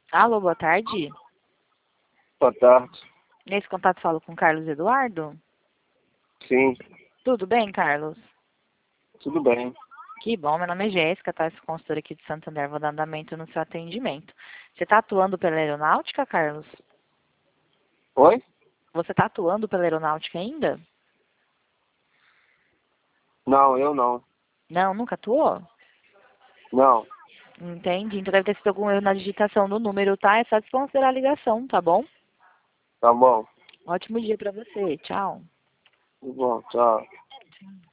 Alô, boa tarde. Boa tarde. Nesse contato falo com Carlos Eduardo. Sim, Tudo bem, Carlos? tudo bem. Que bom, meu nome é Jéssica, tá? Sou consultora aqui de Santander, vou dar andamento no seu atendimento. Você está atuando pela aeronáutica, Carlos? Oi? Você está atuando pela aeronáutica ainda? Não, eu não. Não, nunca atuou? Não, Entendi. Então deve ter sido algum erro na digitação do número, tá? É só desconsiderar a ligação, tá bom? tá bom. Ótimo dia pra você. Tchau. Tudo bom, tchau.